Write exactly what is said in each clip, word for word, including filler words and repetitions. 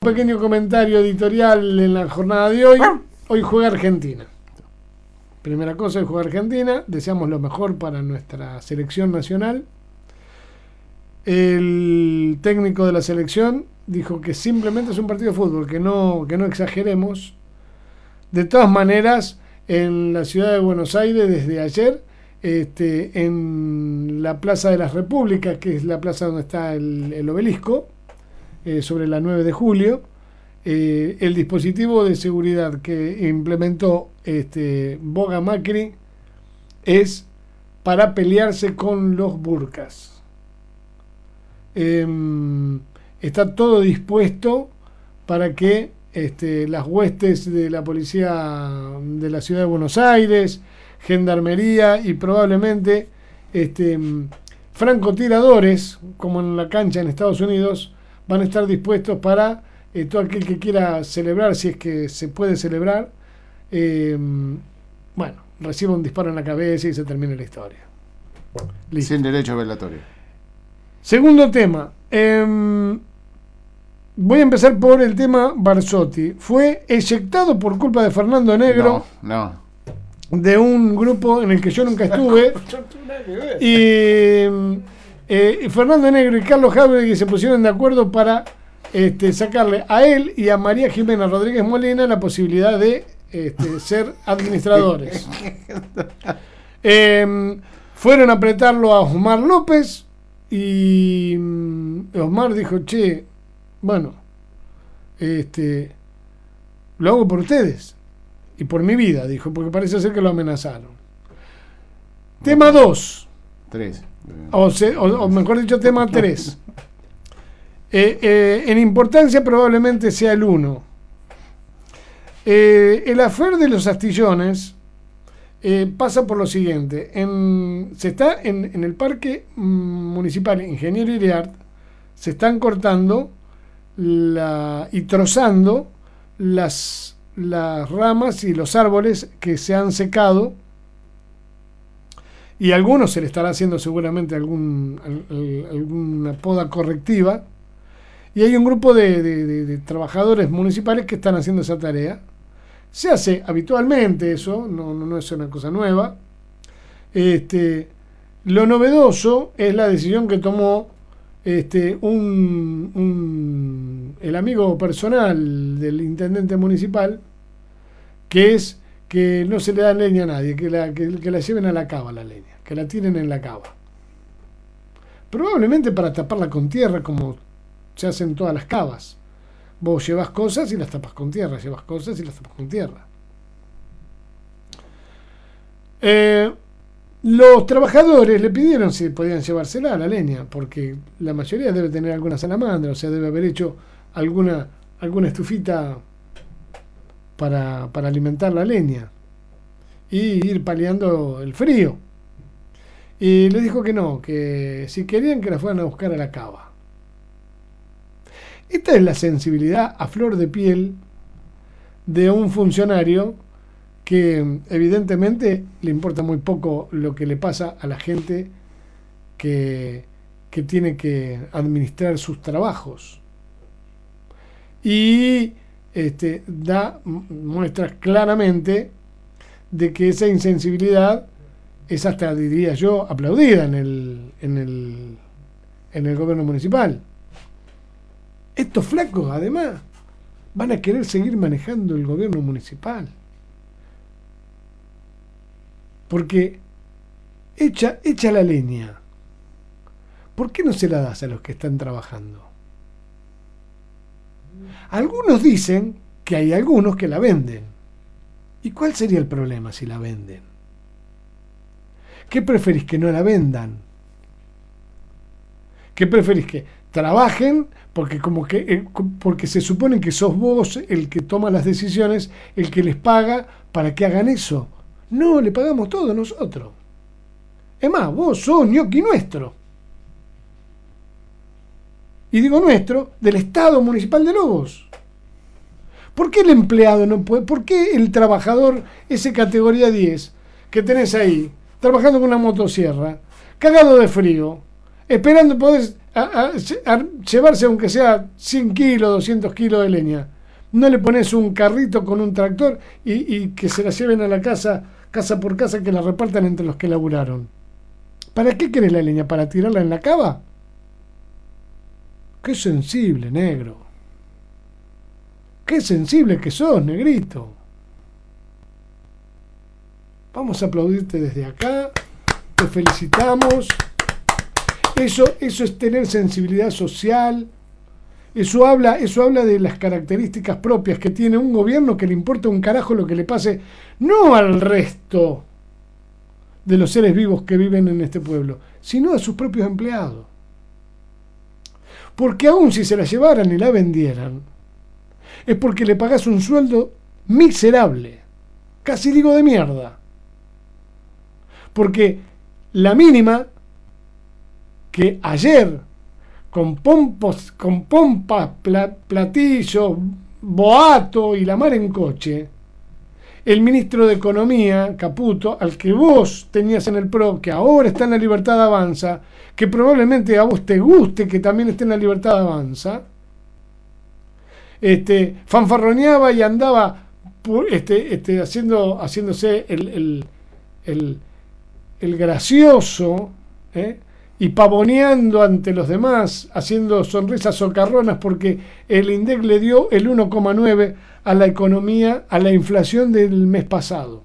pequeño comentario editorial en la jornada de hoy. Hoy juega Argentina. Primera cosa, hoy juega Argentina. Deseamos lo mejor para nuestra selección nacional. El técnico de la selección dijo que simplemente es un partido de fútbol, que no, que no exageremos. De todas maneras, en la ciudad de Buenos Aires, desde ayer, este, en la Plaza de las Repúblicas, que es la plaza donde está el, el obelisco, eh, sobre la nueve de julio, eh, el dispositivo de seguridad que implementó este, Boga Macri es para pelearse con los burkas. Eh, está todo dispuesto para que este, las huestes de la policía de la ciudad de Buenos Aires, gendarmería y probablemente este, francotiradores, como en la cancha en Estados Unidos, van a estar dispuestos para eh, todo aquel que quiera celebrar, si es que se puede celebrar, eh, bueno, reciba un disparo en la cabeza y se termine la historia. Listo. Sin derecho a velatorio. Segundo tema. Eh, voy a empezar por el tema Barzotti. Fue eyectado por culpa de Fernando Negro. No, no. De un grupo en el que yo nunca estuve. y eh, Fernando Negro y Carlos Jauregui se pusieron de acuerdo para este, sacarle a él y a María Jimena Rodríguez Molina la posibilidad de este, ser administradores. eh, fueron a apretarlo a Osmar López y Osmar dijo, che, bueno, este, lo hago por ustedes y por mi vida, dijo, porque parece ser que lo amenazaron. Tema dos. Tres. O, se, o, o mejor dicho, tema tres. Eh, eh, en importancia probablemente sea el uno. Eh, el afer de los astillones eh, pasa por lo siguiente. En, se está en, en el parque municipal Ingeniero Iriart, se están cortando la, y trozando las, las ramas y los árboles que se han secado, y a algunos se le estará haciendo seguramente algún, alguna poda correctiva, y hay un grupo de, de, de, de trabajadores municipales que están haciendo esa tarea. Se hace habitualmente eso, no, no, no es una cosa nueva. Este, lo novedoso es la decisión que tomó este, un, un, el amigo personal del intendente municipal, que es que no se le da leña a nadie, que la, que, que la lleven a la cava la leña, que la tiren en la cava. Probablemente para taparla con tierra, como se hacen todas las cavas. Vos llevas cosas y las tapas con tierra, llevas cosas y las tapas con tierra. Eh, los trabajadores le pidieron si podían llevársela a la leña, porque la mayoría debe tener alguna salamandra, o sea, debe haber hecho alguna, alguna estufita para, para alimentar la leña y ir paliando el frío. Y le dijo que no, que si querían que la fueran a buscar a la cava. Esta es la sensibilidad a flor de piel de un funcionario que evidentemente le importa muy poco lo que le pasa a la gente que, que tiene que administrar sus trabajos. Y este, da muestras claramente de que esa insensibilidad es hasta, diría yo, aplaudida en el, en el, en el gobierno municipal. Estos flacos, además, van a querer seguir manejando el gobierno municipal. Porque echa, echa la leña. ¿Por qué no se la das a los que están trabajando? Algunos dicen que hay algunos que la venden. ¿Y cuál sería el problema si la venden? ¿Qué preferís que no la vendan? ¿Qué preferís que trabajen? Porque como que eh, porque se supone que sos vos el que toma las decisiones, el que les paga para que hagan eso. No, le pagamos todos nosotros. Es más, vos sos ñoqui nuestro. Y digo nuestro, del Estado Municipal de Lobos. ¿Por qué el empleado no puede? ¿Por qué el trabajador, ese categoría diez, que tenés ahí, trabajando con una motosierra, cagado de frío, esperando poder a, a, a llevarse aunque sea cien kilos, doscientos kilos de leña. No le pones un carrito con un tractor y, y que se la lleven a la casa, casa por casa, que la repartan entre los que laburaron. ¿Para qué querés la leña? ¿Para tirarla en la cava? Qué sensible, negro. Qué sensible que sos, negrito. Vamos a aplaudirte desde acá. Te felicitamos. Eso, eso es tener sensibilidad social. Eso habla, eso habla de las características propias que tiene un gobierno que le importa un carajo lo que le pase, no al resto de los seres vivos que viven en este pueblo, sino a sus propios empleados. Porque aun si se la llevaran y la vendieran, es porque le pagás un sueldo miserable, casi digo de mierda. Porque la mínima que ayer, con pompos, con pompas, pla, platillos, boato y la mar en coche, el ministro de Economía, Caputo, al que vos tenías en el P R O, que ahora está en la Libertad Avanza, que probablemente a vos te guste que también esté en la Libertad Avanza, este, fanfarroneaba y andaba este, este, haciendo, haciéndose el, el, el, el gracioso, ¿eh? Y pavoneando ante los demás, haciendo sonrisas socarronas porque el INDEC le dio el uno coma nueve a la economía, a la inflación del mes pasado.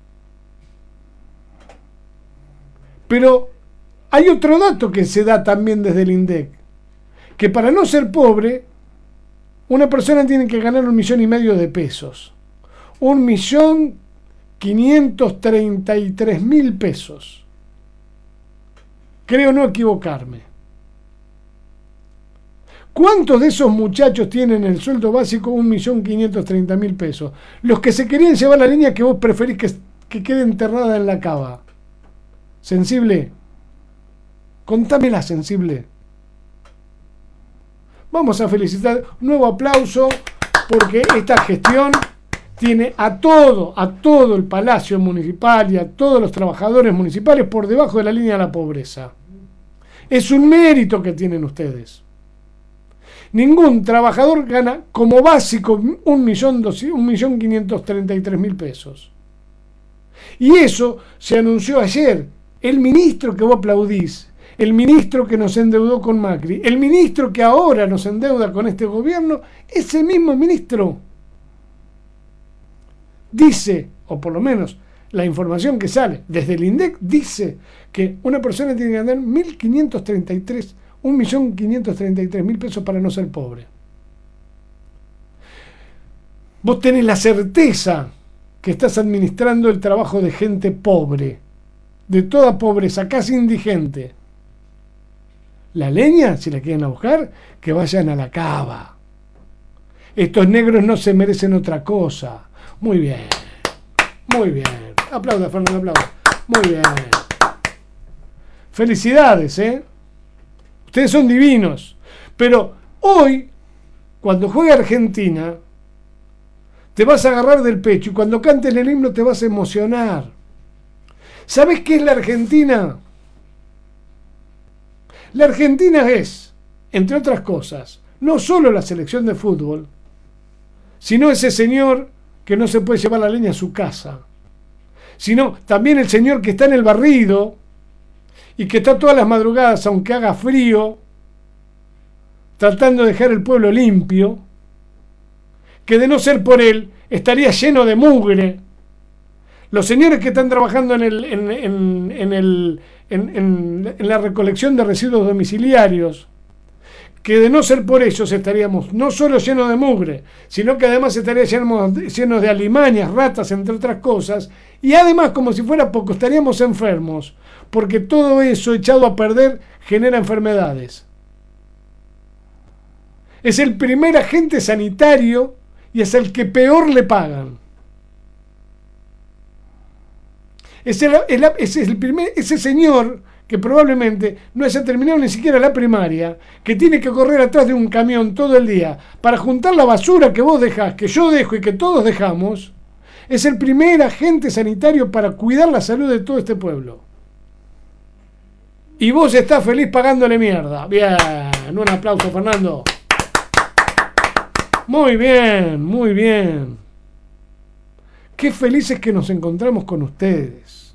Pero hay otro dato que se da también desde el INDEC, que para no ser pobre, una persona tiene que ganar un millón y medio de pesos. Un millón quinientos treinta y tres mil pesos. Creo no equivocarme. ¿Cuántos de esos muchachos tienen el sueldo básico un millón quinientos treinta mil pesos? Los que se querían llevar la leña que vos preferís que, que quede enterrada en la cava. Sensible. Contámela, sensible. Vamos a felicitar. Nuevo aplauso porque esta gestión tiene a todo, a todo el Palacio Municipal y a todos los trabajadores municipales por debajo de la línea de la pobreza. Es un mérito que tienen ustedes. Ningún trabajador gana como básico un millón quinientos treinta y tres mil pesos. Y eso se anunció ayer. El ministro que vos aplaudís, el ministro que nos endeudó con Macri, el ministro que ahora nos endeuda con este gobierno, ese mismo ministro dice, o por lo menos la información que sale desde el INDEC dice que una persona tiene que ganar mil quinientos treinta y tres, un millón quinientos treinta y tres mil pesos para no ser pobre. Vos tenés la certeza que estás administrando el trabajo de gente pobre, de toda pobreza, casi indigente. La leña, si la quieren a buscar, que vayan a la cava. Estos negros no se merecen otra cosa. Muy bien, muy bien. Aplauda, Fernando, aplauda. Muy bien. Felicidades, ¿eh? Ustedes son divinos. Pero hoy, cuando juegue Argentina, te vas a agarrar del pecho y cuando cantes el himno te vas a emocionar. ¿Sabes qué es la Argentina? La Argentina es, entre otras cosas, no solo la selección de fútbol, sino ese señor que no se puede llevar la leña a su casa, sino también el señor que está en el barrido y que está todas las madrugadas, aunque haga frío, tratando de dejar el pueblo limpio, que de no ser por él estaría lleno de mugre. Los señores que están trabajando en, el, en, en, en, el, en, en, en la recolección de residuos domiciliarios, que de no ser por ellos estaríamos no solo llenos de mugre, sino que además estaríamos llenos de alimañas, ratas, entre otras cosas, y además, como si fuera poco, estaríamos enfermos, porque todo eso echado a perder genera enfermedades. Es el primer agente sanitario y es el que peor le pagan. Es el, el, es el primer, ese señor que probablemente no haya terminado ni siquiera la primaria, que tiene que correr atrás de un camión todo el día para juntar la basura que vos dejás, que yo dejo y que todos dejamos, es el primer agente sanitario para cuidar la salud de todo este pueblo. Y vos estás feliz pagándole mierda. Bien, un aplauso, Fernando. Muy bien, muy bien. Qué felices que nos encontramos con ustedes.